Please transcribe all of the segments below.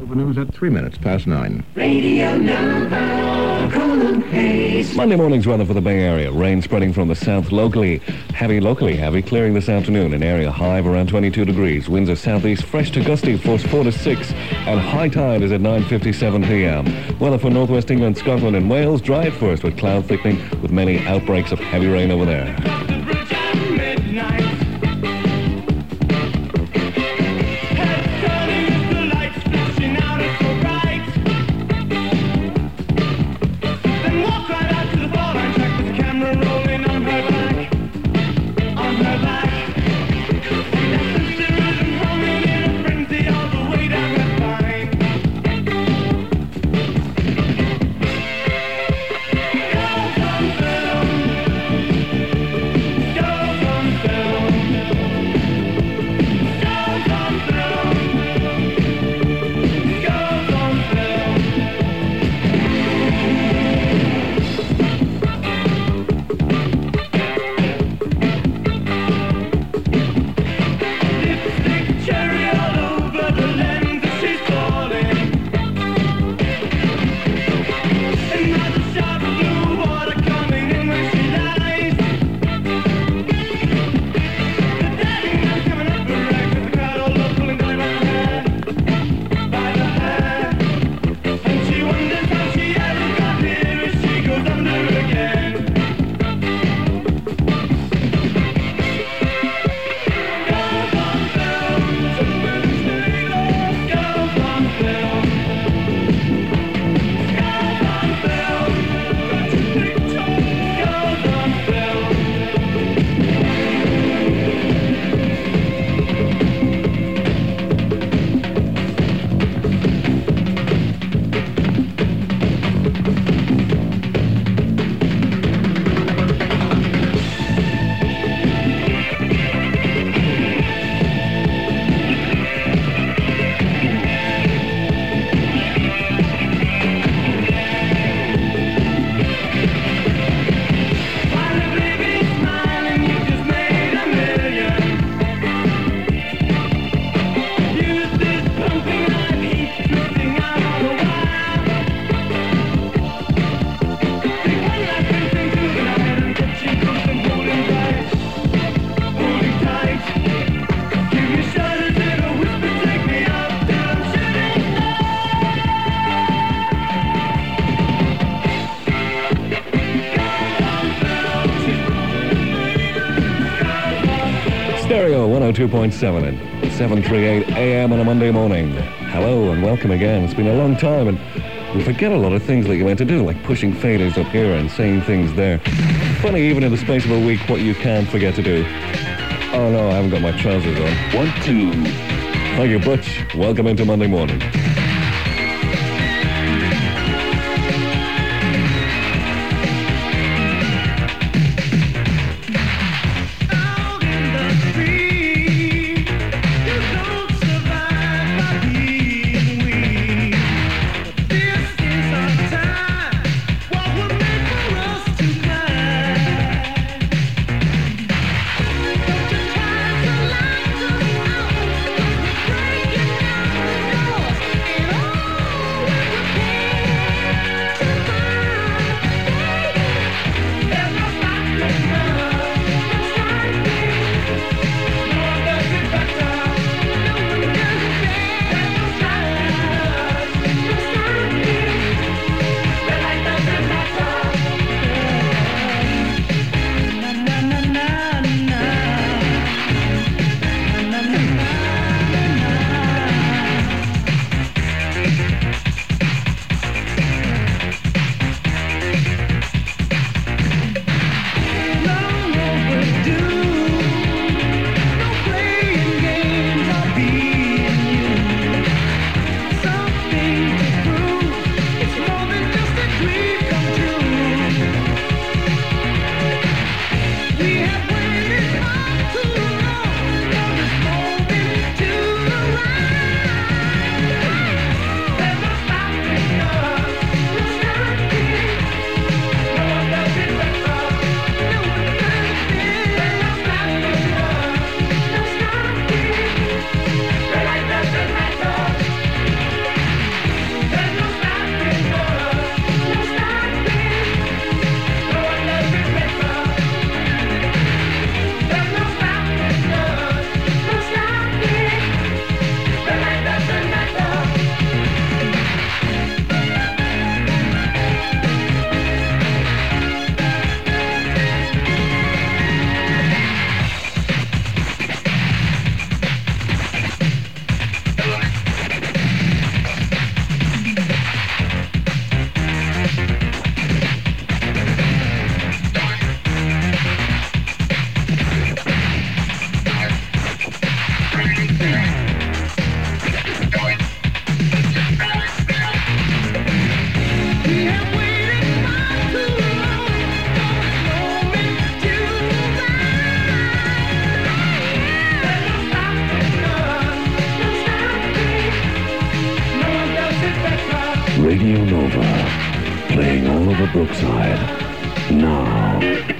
The news at 9:03. Radio Nova, Colin Hayes. Monday morning's weather for the Bay Area. Rain spreading from the south locally heavy, clearing this afternoon. An area high of around 22 degrees. Winds are southeast, fresh to gusty, force 4 to 6. And high tide is at 9:57 p.m. Weather for northwest England, Scotland and Wales. Dry at first with cloud thickening with many outbreaks of heavy rain over there. Stereo 102.7 and 7:38 a.m. on a Monday morning. Hello and welcome again. It's been a long time and we forget a lot of things that you meant to do, like pushing faders up here and saying things there. Funny, even in the space of a week, what you can forget to do. Oh no, I haven't got my trousers on. 1, 2. Thank you, Butch. Welcome into Monday morning. Radio Nova, playing all over Brookside. Now.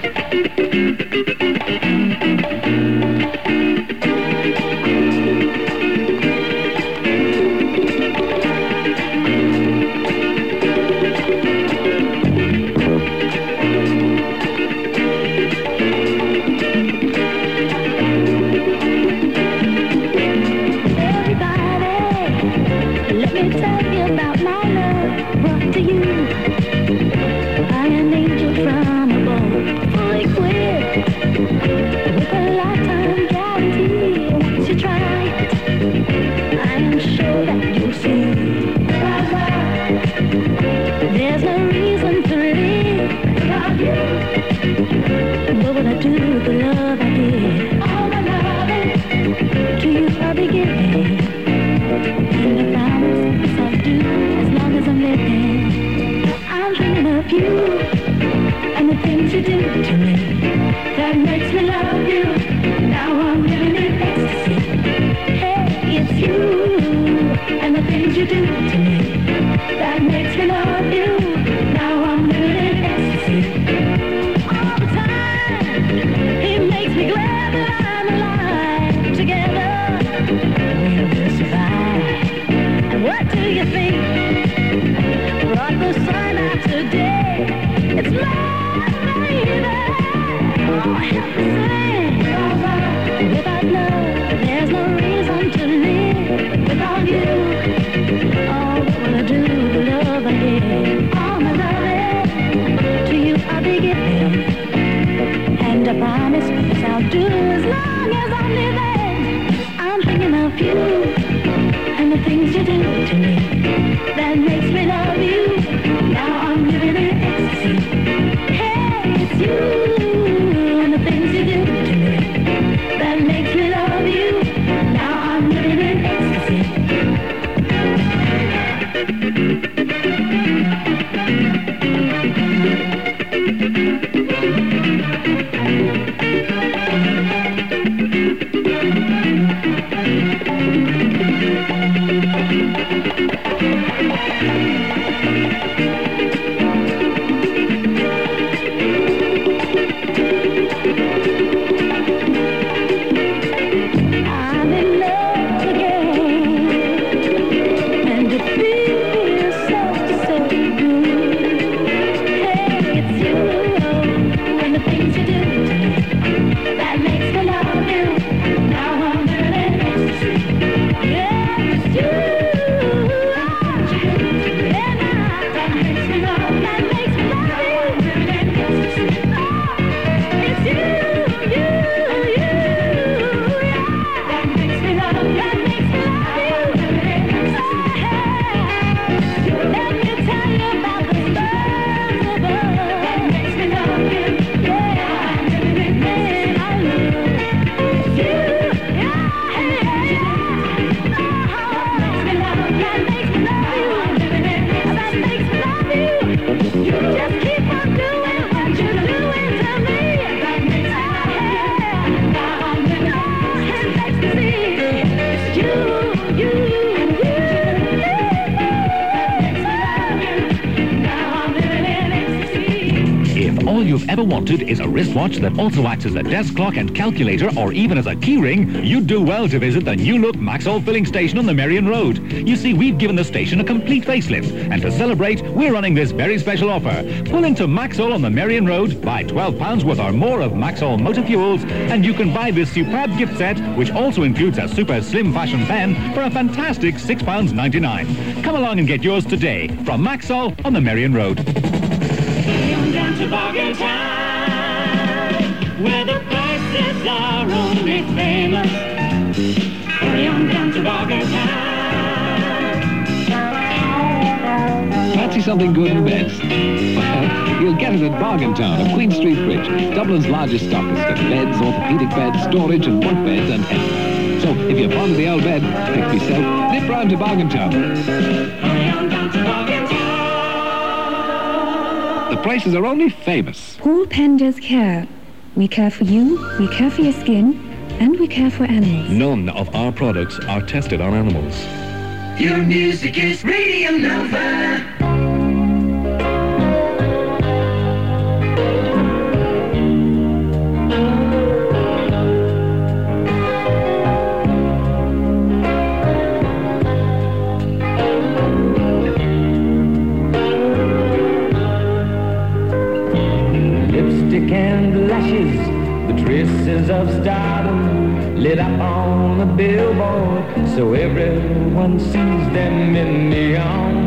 Ever wanted is a wristwatch that also acts as a desk clock and calculator or even as a key ring, you'd do well to visit the new look Maxol filling station on the Merrion Road. You see, we've given the station a complete facelift, and to celebrate, we're running this very special offer. Pull into Maxol on the Merrion Road, buy £12 worth or more of Maxol motor fuels, and you can buy this superb gift set, which also includes a super slim fashion pen, for a fantastic £6.99. Come along and get yours today from Maxol on the Merrion Road. Down to Bargain Time, where the prices are only famous. Hurry on down to Bargain Time. Fancy something good and best? Well, you'll get it at Bargain Town of Queen Street Bridge, Dublin's largest stockist of beds, orthopedic beds, storage and bunk beds and everything. So if you're fond of the old bed, pick yourself, nip round to Bargain Town. Hurry on down to Bargain Town. The prices are only famous. Paul Pender's Care. We care for you, we care for your skin, and we care for animals. None of our products are tested on animals. Your music is Radio Nova. ashes, the traces of stardom lit up on a billboard so everyone sees them in neon.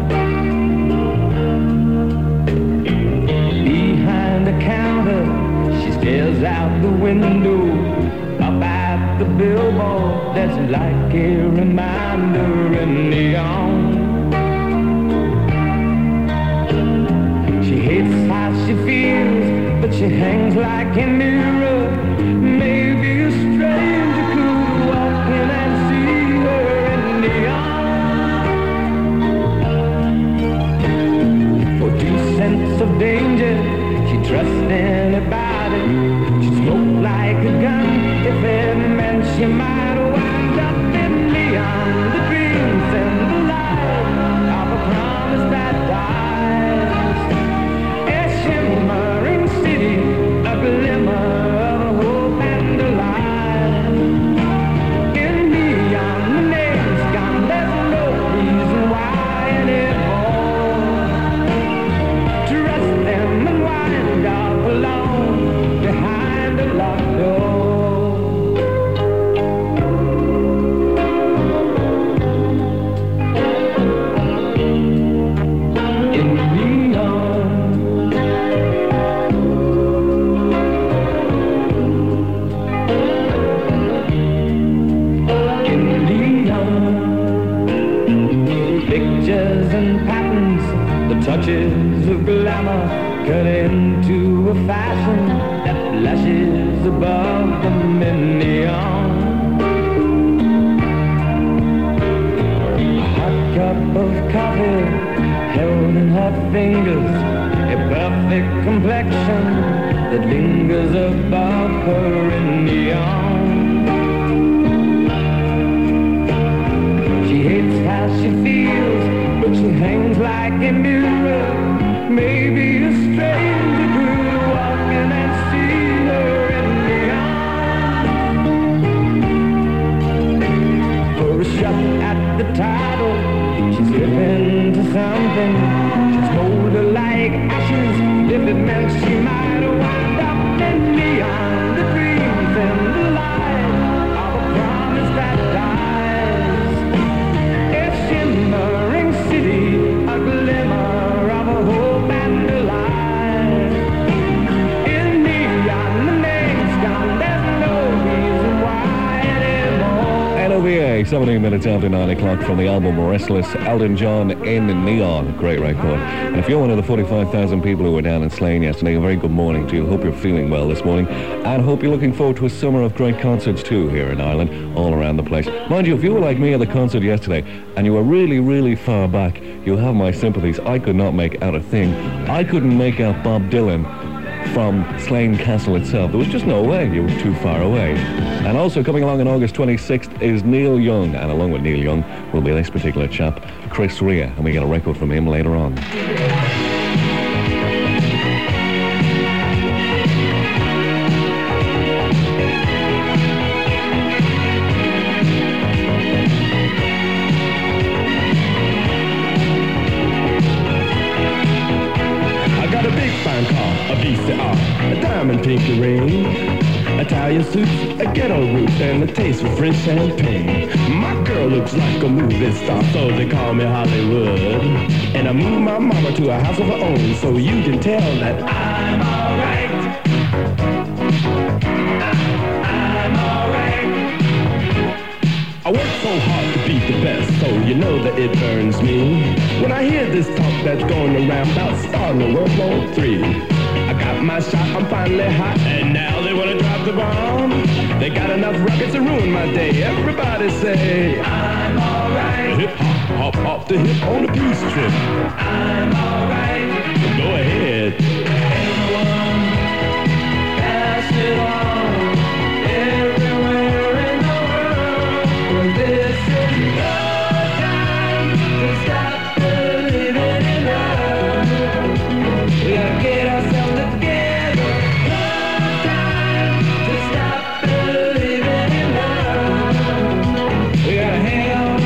Behind the counter, she stares out the window, up at the billboard that's like a reminder in neon. She hates how she feels, but she hangs like a mirror. Maybe a stranger could walk in and see her in neon. For 2 cents of danger, she trusts anybody. She smoked like a gun if it meant she might wind up in neon. The dreams and the light of a promise that dies. A shimmering city, a glimmer of hope and a light. In neon, the name's gone, there's no reason why anymore. Trust them and wind up alone behind a locked door. In neon, in neon, pictures and patterns, the touches of glamour cut into a fashion that flashes above them in neon. A hot cup of coffee held in her fingers, a perfect complexion that lingers above her in neon. She hates how she feels, but she hangs like a mirror. Maybe a stranger could walk in and see her in neon. For a shot at the title, she's slipping to something. She's molded like ashes if it meant she might wind up in neon. The dreams and the light of a promise that dies. A shimmering city, a glimmer of a hope and a light. In neon, the name's gone, there's no reason why anymore. NOVA, 17 minutes after 9 o'clock from the album Restless, Elton John in Neon. Great record. And if you're one of the 45,000 people who were down in Slane yesterday, a very good morning to you. Hope you're feeling well this morning, and hope you're looking forward to a summer of great concerts too here in Ireland, all around the place. Mind you, if you were like me at the concert yesterday and you were really, really far back, you have my sympathies. I could not make out a thing. I couldn't make out Bob Dylan from Slane Castle itself. There was just no way. You were too far away. And also coming along on August 26th is Neil Young, and along with Neil Young will be this particular chap, Chris Rea, and we get a record from him later on. I got a big fine car, a VCR, a diamond pinky ring, Italian suits, a ghetto roots, and a taste for French champagne. My girl looks like a movie star, so they call me Hollywood. And I moved my mama to a house of her own, so you can tell that I'm alright. I'm alright. I work so hard to be the best, so you know that it burns me when I hear this talk that's going around about starting a World War III. I got my shot, I'm finally hot, and now they want to drop the bomb. They got enough rockets to ruin my day. Everybody say, I'm alright. Hip hop, hop off the hip on a peace trip. I'm alright. Go ahead. Everyone, pass it on. Everywhere in the world. Well, this is no time to stop believing in love. We gotta get ourselves together. No time to stop believing in love. We gotta hang on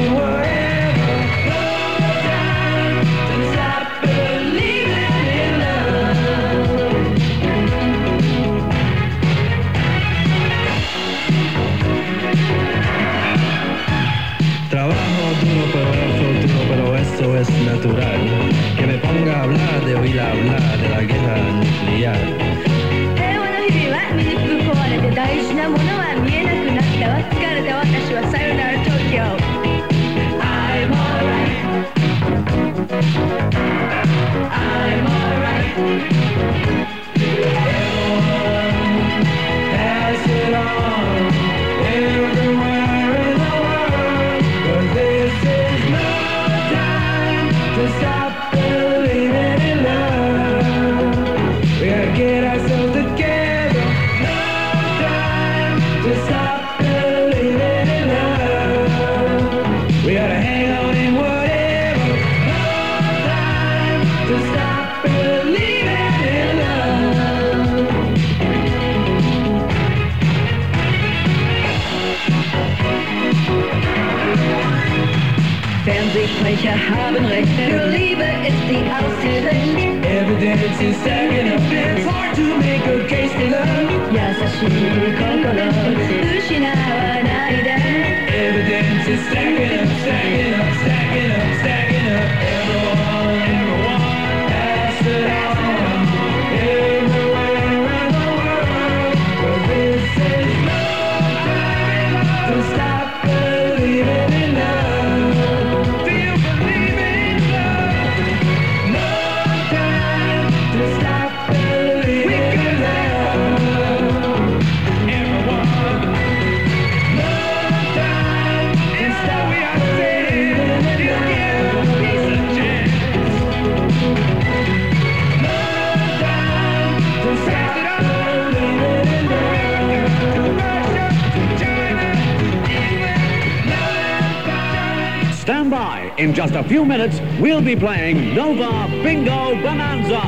forever. No time to stop believing in love. no es natural que me ponga a hablar de oír hablar de la guerra nuclear. 平和の日々は醜く壊れて大事なものは見えなくなったわ。疲れた私はさよなら東京。I'm alright. I'm alright. Everyone pass it on everywhere in the world, 'cause this is no time to stop believing in love. We gotta get ourselves together. No time to stop believing in love. We gotta hang on in whatever. No time to stop believing in love. Fernsehsprecher haben recht, für Liebe ist die Ausrede. Evidence is stacking up. It's hard to make a case for love. 優しい心失わないで。 Evidence is stacking up, stacking up, stacking up, stacking up. Everyone, pass it on everywhere in the world. 'Cause this is no time to stop believing in love. Do you believe in love? No time to stop believing in love. Everyone, no time to stop believing in love. Peace and chance. No time to stop believing in love. To Russia, to China, England, love. Stand by. In just a few minutes, we'll be playing Nova Bingo Bonanza.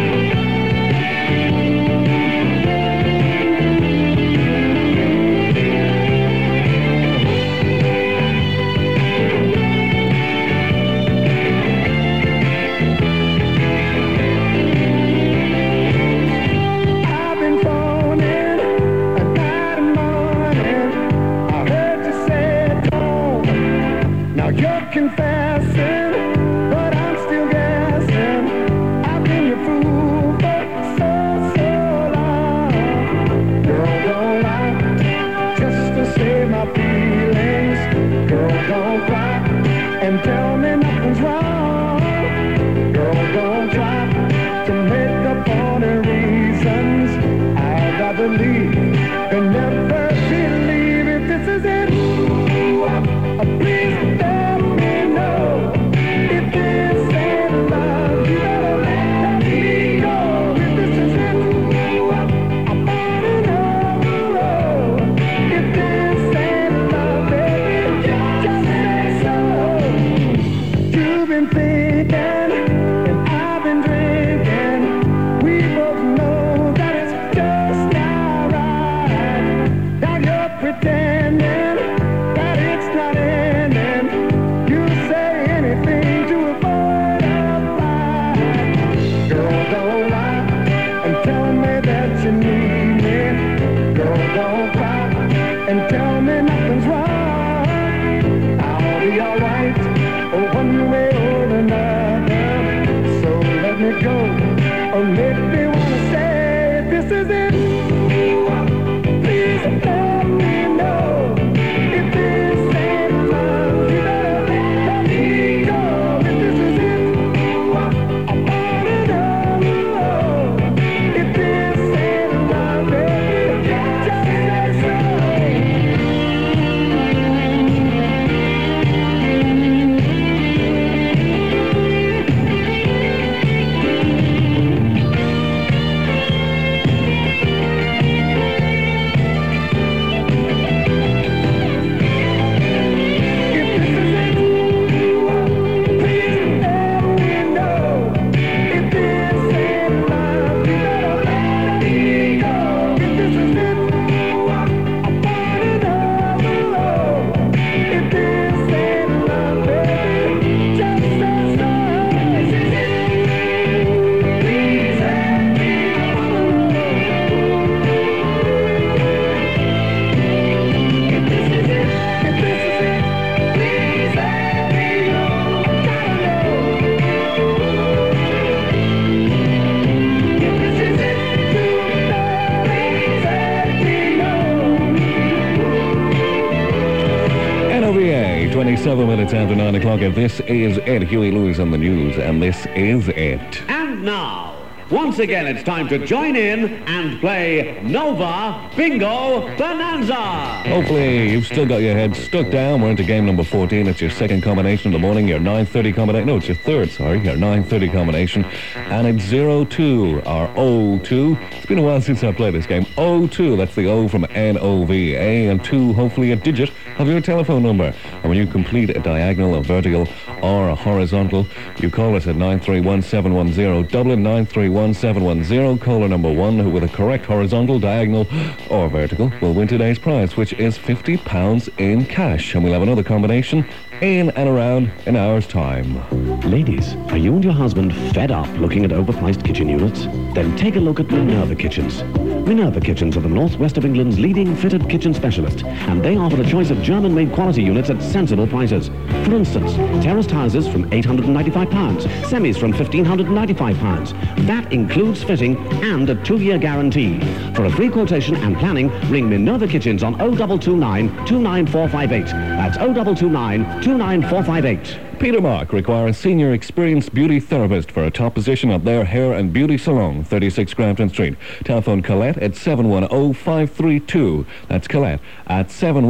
I've been phoning a night and morning. I heard you say it all. Now you're confessing, but I'm still guessing. I've been your fool for so long. Girl, don't lie, just to save my feelings. Girl, don't cry and tell me nothing's wrong. Girl, don't try to make up all the reasons. I'd rather leave than never believe if this is it. Please let me know if this ain't love. You better let me go if this is it. I'm on another road. If this ain't love, baby, just say so. You've been thinking and I've been drinking. We both know that it's just not right. Now you're pretending that it's not ending. You say anything to avoid a fight. Girl, don't lie and tell me that you need me. Girl, don't cry and tell me nothing's wrong. I'll be alright, one way or another. 7 minutes after 9 o'clock, and this is it. Huey Lewis on the news, and this is it. And now, once again, it's time to join in and play Nova Bingo Bonanza. Hopefully, you've still got your head stuck down. We're into game number 14. It's your second combination of the morning, your 9:30 combination. No, it's your third, sorry, your 9:30 combination. And it's 02, or O2. It's been a while since I played this game. O2, that's the O from N-O-V-A, and 2, hopefully a digit of your telephone number. And when you complete a diagonal, a vertical, or a horizontal, you call us at 931-710, Dublin 931-710. Caller number 1 with a correct horizontal, diagonal, or vertical will win today's prize, which is £50 in cash. And we'll have another combination in and around an hour's time. Ladies, are you and your husband fed up looking at overpriced kitchen units? Then take a look at Minerva Kitchens. Minerva Kitchens are the northwest of England's leading fitted kitchen specialist, and they offer a choice of German-made quality units at sensible prices. For instance, terraced houses from £895, semis from £1,595. That includes fitting and a 2-year guarantee. For a free quotation and planning, ring Minerva Kitchens on 0229 29458. That's 0229 29458. Peter Mark require a senior experienced beauty therapist for a top position at their hair and beauty salon, 36 Grafton Street. Telephone Colette at 710-532. That's Colette at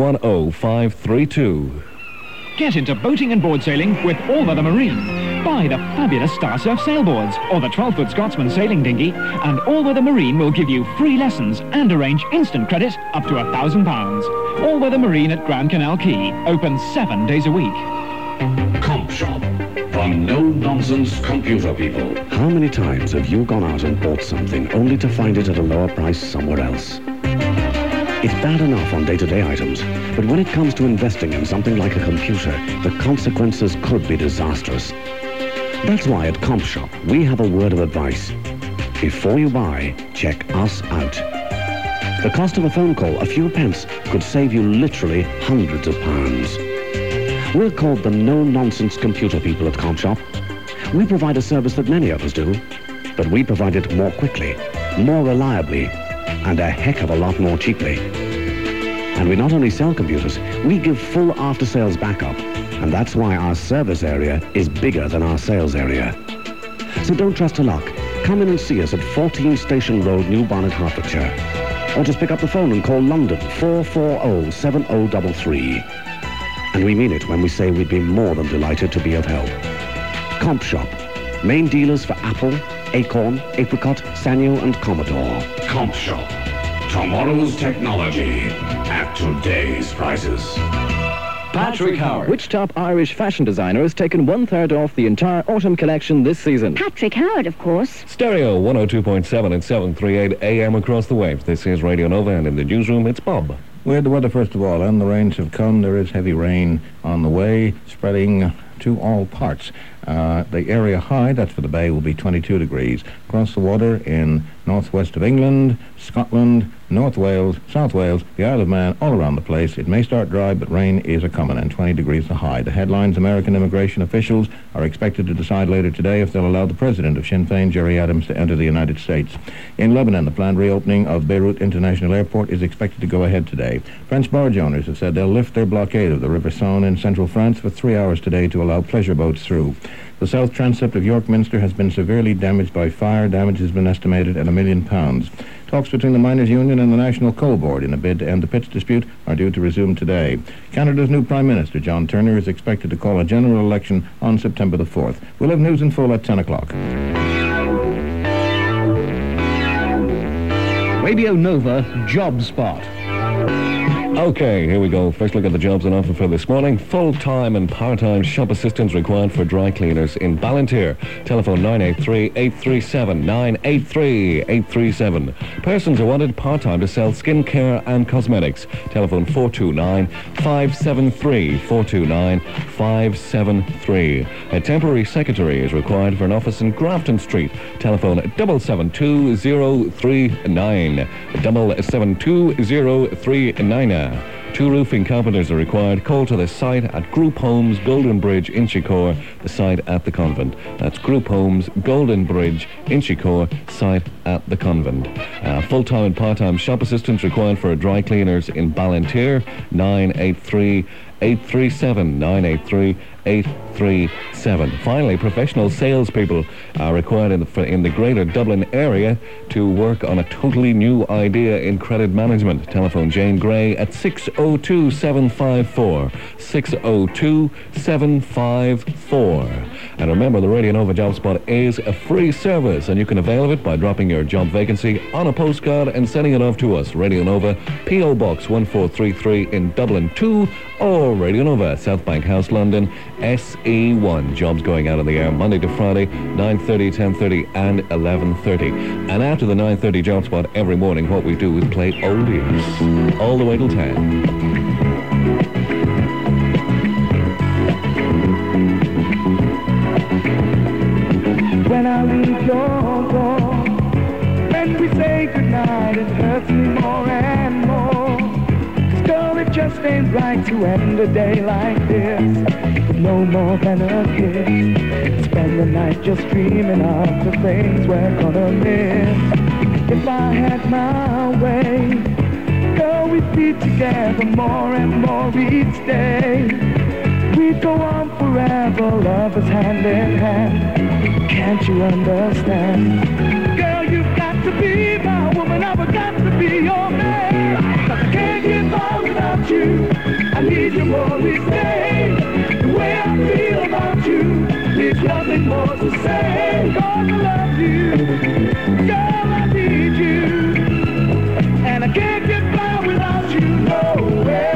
710-532. Get into boating and board sailing with All Weather Marine. Buy the fabulous Star Surf sailboards or the 12-foot Scotsman sailing dinghy, and All Weather Marine will give you free lessons and arrange instant credit up to £1,000. All Weather Marine at Grand Canal Quay, open 7 days a week. Comp Shop, from no-nonsense computer people. How many times have you gone out and bought something only to find it at a lower price somewhere else? It's bad enough on day-to-day items, but when it comes to investing in something like a computer, the consequences could be disastrous. That's why at Comp Shop, we have a word of advice. Before you buy, check us out. The cost of a phone call, a few pence, could save you literally hundreds of pounds. We're called the no-nonsense computer people at Comp Shop. We provide a service that many of us do, but we provide it more quickly, more reliably, and a heck of a lot more cheaply. And we not only sell computers, we give full after-sales backup, and that's why our service area is bigger than our sales area. So don't trust to luck. Come in and see us at 14 Station Road, New Barnet, Hertfordshire. Or just pick up the phone and call London 440-7033. And we mean it when we say we'd be more than delighted to be of help. Comp Shop, main dealers for Apple, Acorn, Apricot, Sanyo and Commodore. Comp Shop. Tomorrow's technology at today's prices. Patrick Howard. Which top Irish fashion designer has taken 1/3 off the entire autumn collection this season? Patrick Howard, of course. Stereo 102.7 and 738 AM across the waves. This is Radio Nova, and in the newsroom, it's Bob. We had the weather first of all, and the rains have come. There is heavy rain on the way, spreading to all parts. The area high, that's for the bay, will be 22 degrees. Across the water in northwest of England, Scotland, North Wales, South Wales, the Isle of Man, all around the place. It may start dry, but rain is a-coming, and 20 degrees the high. The headlines: American immigration officials are expected to decide later today if they'll allow the president of Sinn Féin, Jerry Adams, to enter the United States. In Lebanon, the planned reopening of Beirut International Airport is expected to go ahead today. French barge owners have said they'll lift their blockade of the River Saône in central France for 3 hours today to allow pleasure boats through. The south transept of York Minster has been severely damaged by fire. Damage has been estimated at £1 million. Talks between the Miners' Union and the National Coal Board in a bid to end the pits dispute are due to resume today. Canada's new Prime Minister, John Turner, is expected to call a general election on September the 4th. We'll have news in full at 10 o'clock. Radio Nova Job Spot. Okay, here we go. First look at the jobs on offer for this morning. Full-time and part-time shop assistants required for dry cleaners in Ballantyre. Telephone 983-837, 983-837. Persons are wanted part-time to sell skin care and cosmetics. Telephone 429-573, 429-573. A temporary secretary is required for an office in Grafton Street. Telephone 772-039, 772-039. 2 roofing carpenters are required. Call to the site at Group Homes, Golden Bridge, Inchicore, the site at the convent. That's Group Homes, Golden Bridge, Inchicore, site at the convent. Full-time and part-time shop assistants required for dry cleaners in Ballantyre, 983-837. Finally, professional salespeople are required in the Greater Dublin area to work on a totally new idea in credit management. Telephone Jane Gray at 602-754. 602-754. And remember, the Radio Nova Job Spot is a free service, and you can avail of it by dropping your job vacancy on a postcard and sending it off to us. Radio Nova, P.O. Box 1433 in Dublin 2, or Radio Nova, South Bank House, London, SE1. Jobs going out on the air Monday to Friday, 9:30, 10:30 and 11:30. And after the 9:30 Job Spot every morning, what we do is play oldies all the way till 10. When I leave your door, when we say goodnight, it hurts me more and more. 'Cause girl, it just ain't right to end a day like this with no more than a kiss. Spend the night just dreaming of the things we're gonna miss. If I had my way, girl, we'd be together more and more each day. We'd go on forever, lovers hand in hand. Can't you understand? Girl, you've got to be my woman, I've got to be your man. 'Cause I can't get by without you, I need you more each day. The way I feel about you, there's nothing more to say. Gonna love you, girl, I need you, and I can't get by without you, no way.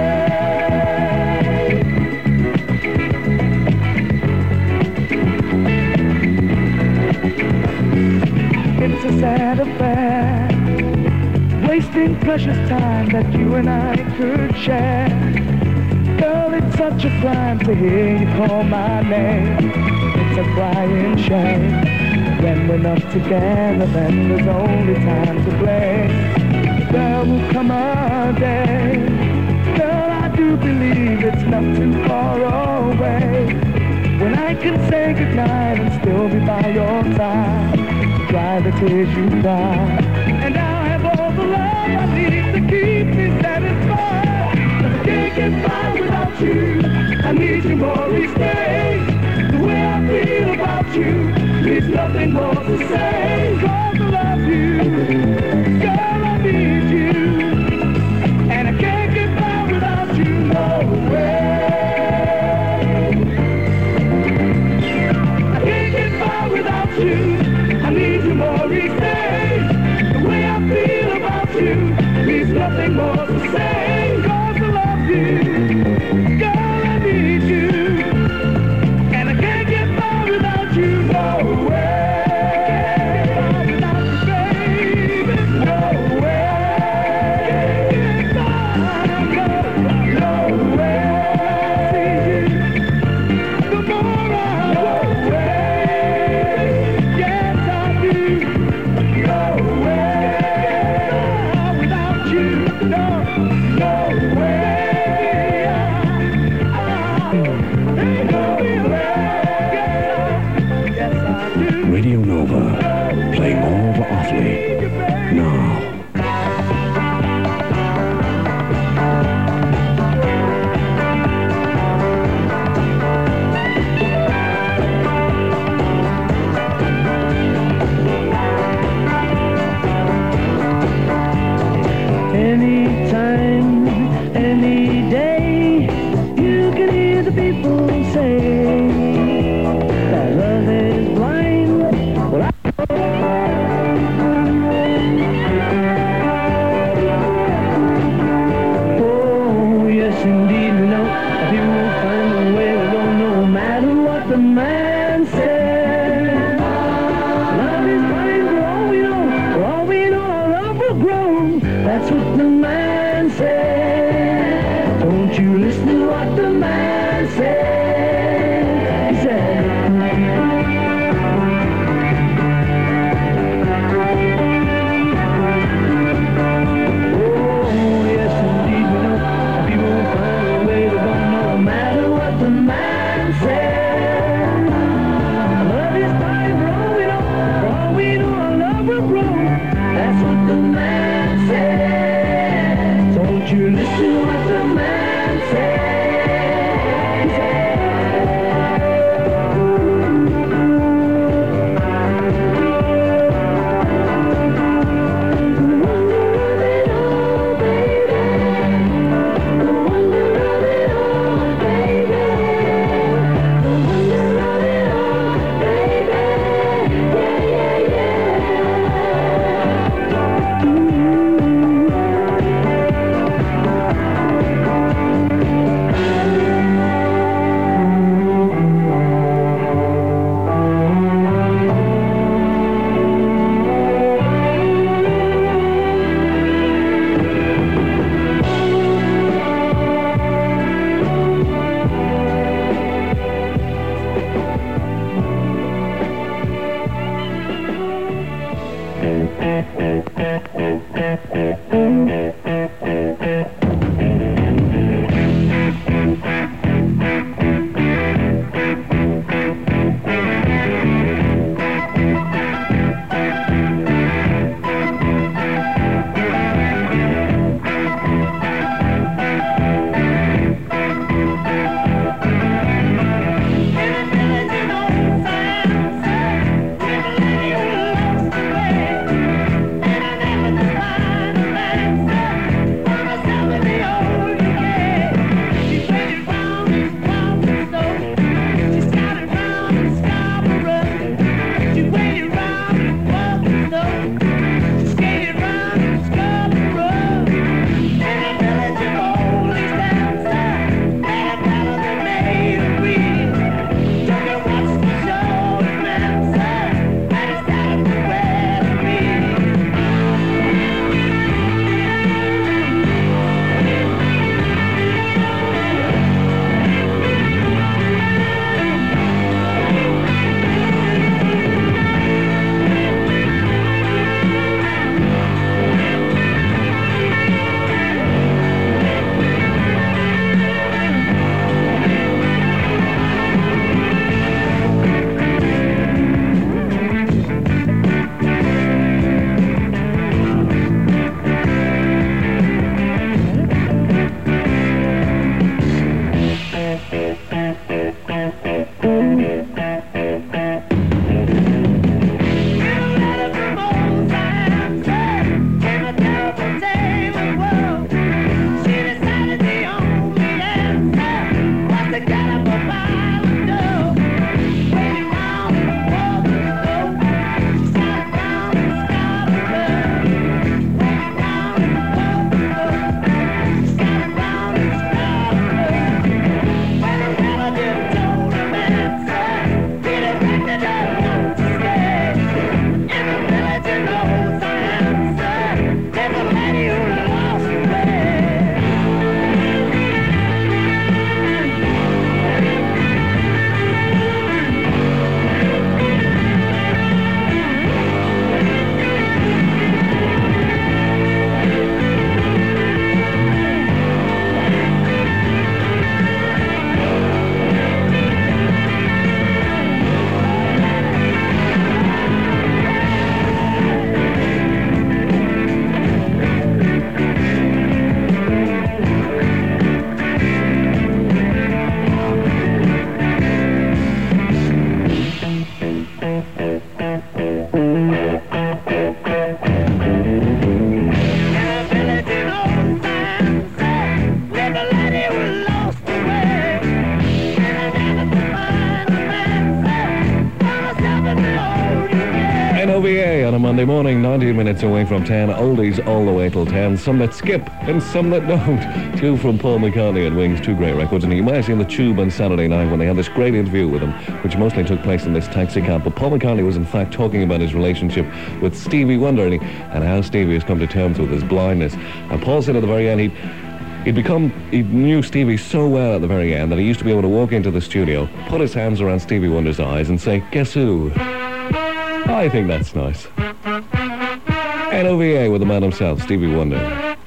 It's a sad affair, wasting precious time that you and I could share. Girl, it's such a crime to hear you call my name. It's a crying shame. When we're not together, then there's only time to blame. There will come a day, girl, I do believe it's not too far away, when I can say goodnight and still be by your side. Dry the tears you cry, and I'll have all the love I need to keep me satisfied. 'Cause I can't get by without you, I need you more each day. The way I feel about you, there's nothing more to say. 'Cause I love you, girl, I need you, and I can't get by without you, no way. I can't get by without you, I need you more each day. The way I feel about you, there's nothing more to say. 'Cause I love you, girl, I need you, and I can't get by without you, no way. Without you, baby, no way. Can't get by, no way. See you, the more I go away. Yes, I do. No way. Without you, no way. No way. Yes, I do. NOVA on a Monday morning, 19 minutes away from 10. Oldies all the way till 10. Some that skip and some that don't. Two from Paul McCartney and Wings, two great records. And you might have seen the Tube on Saturday night when they had this great interview with him, which mostly took place in this taxi cab. But Paul McCartney was in fact talking about his relationship with Stevie Wonder and how Stevie has come to terms with his blindness. And Paul said at the very end he knew Stevie so well at the very end that he used to be able to walk into the studio, put his hands around Stevie Wonder's eyes and say, "Guess who?" I think that's nice. NOVA with the man himself, Stevie Wonder.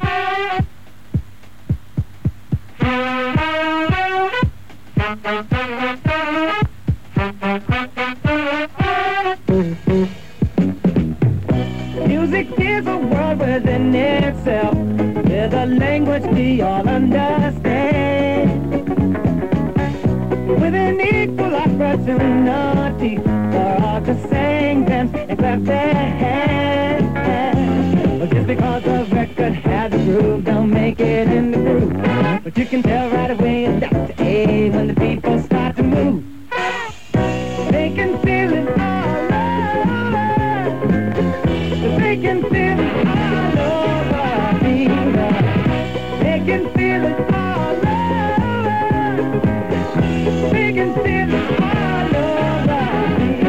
Music is a world within itself, with a language we all understand, with an equal opportunity for all to sing, dance, and clap their hands. But just because the record has a groove, don't make it in the groove. But you can tell right away it's Dr. A when the people start to move. They can feel it all over. They can feel it all over me. They can feel it all over. They can feel it all over me.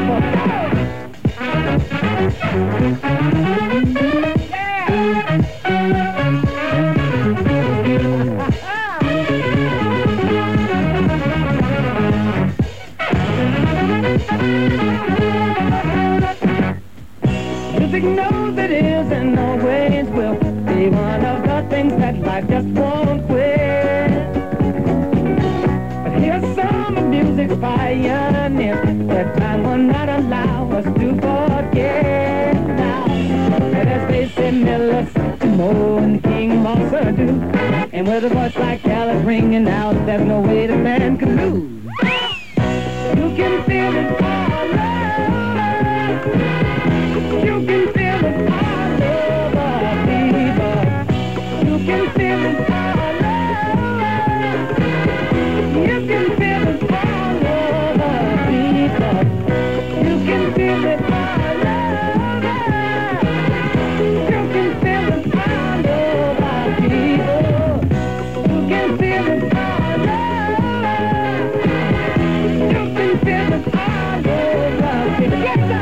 Music knows that and always will be one of the things that life just won't quit. But here's some music pioneers that time will not allow us to forget now. There's Basie Miller, Moe, and King Mossa do. And with a voice like Alice ringing out, there's no way the man can lose. You can feel it all over. You can feel it all over, people. You can feel it all over. You can feel it all over, people. You can feel it all over. You can feel it all over, people. You can feel it all over. You can feel it all over, people. Get down.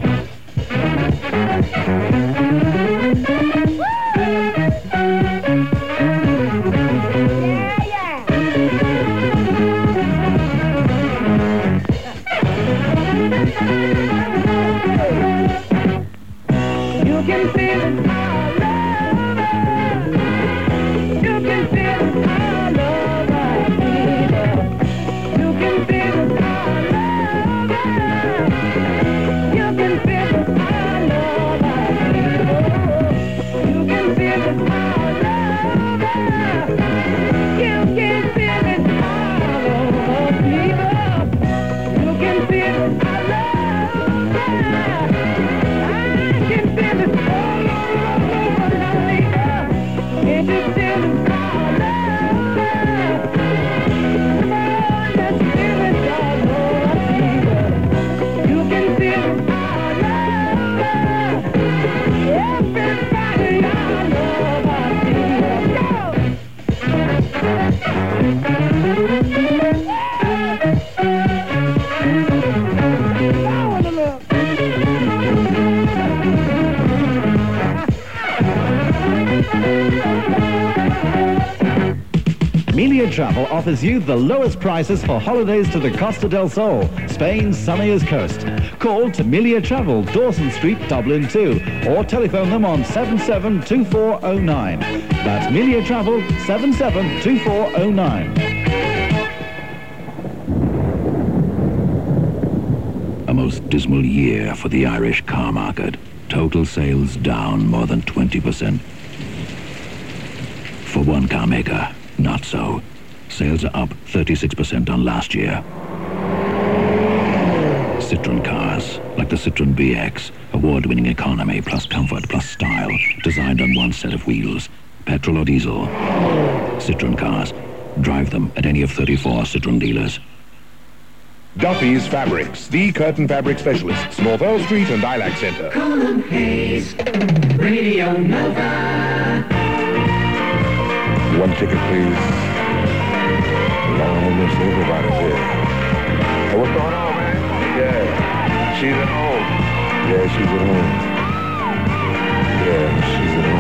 You can feel it all over. You can feel it all over, people. You can feel it all over. You can feel it all over, people. You can feel it all over. You can feel it all over, people. You can feel it all over. I can feel it all over, people. Can you feel it all over? Come on, let's feel it all over, people. You can feel it all over. Everybody all over, people. Melia Travel offers you the lowest prices for holidays to the Costa del Sol, Spain's sunniest coast. Call to Melia Travel, Dawson Street, Dublin 2, or telephone them on 772409. That's Melia Travel, 772409. A most dismal year for the Irish car market. Total sales down more than 20%. For one car maker, not so. Sales are up 36% on last year. Citroën cars, like the Citroën BX, award-winning economy plus comfort plus style, designed on one set of wheels, petrol or diesel. Citroën cars. Drive them at any of 34 Citroën dealers. Duffy's Fabrics, the curtain fabric specialists, North Earl Street and Ilac Centre. Colin Hayes, Radio Nova. One ticket, please. Almost everybody's here. Hey, what's going on, man? Yeah, she's at home. Yeah, she's at home. Yeah, she's at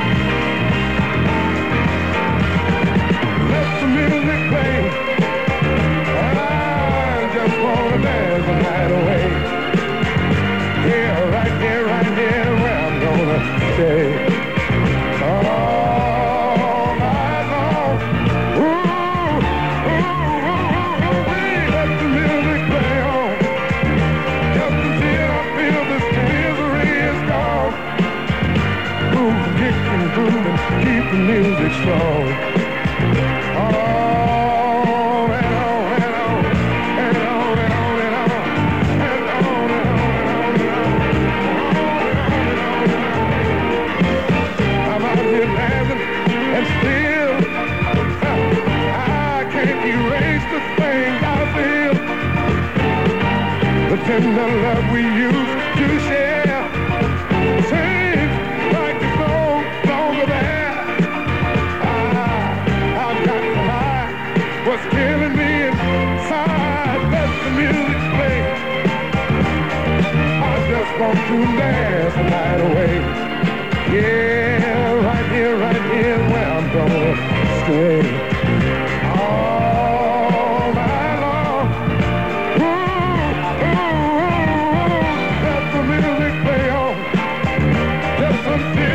home. Let the music play. I just wanna dance the night away. Yeah, right here, where I'm gonna stay. Keep the music strong. On and on and on and on and on and on and on and on and on. I'm out here dancing and still I can't erase the things I feel. The tender love we used to share. Seems like it's no longer there. What's killing me inside? Let the music play. I just want to dance the night away. Yeah, right here, where I'm gonna stay. All night long. Let the music play on. Just until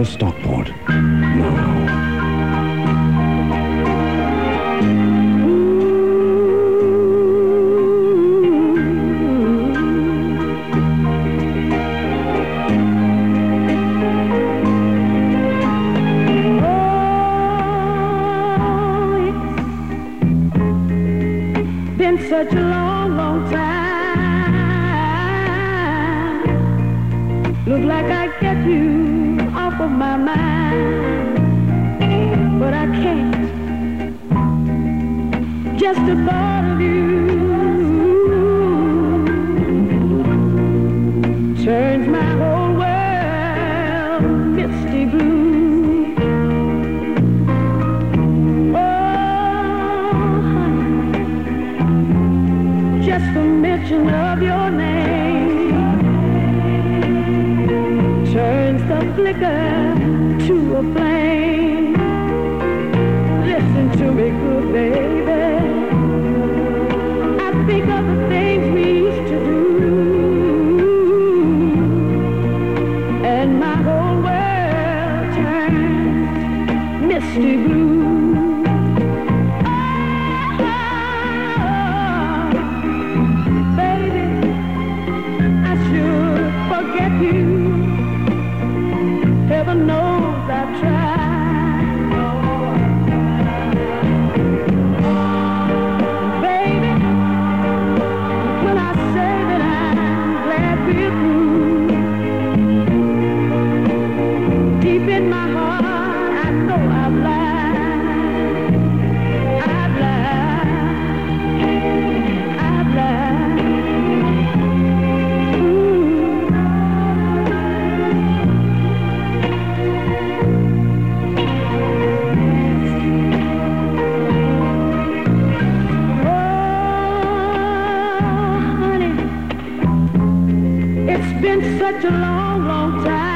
Stockport. Now. Been such a long, long time. Look like I get you off of my mind, but I can't. Just the thought of you turns my whole world misty blue. Just the mention of your name turns the flicker to a flame. Listen to me, good baby. I think of the things we used to do, and my whole world turns misty blue. Heaven knows I've tried. Baby, when I say that I'm glad we're through, deep in my heart I know I've lied. I've lied. I've lied. It's been such a long, long time.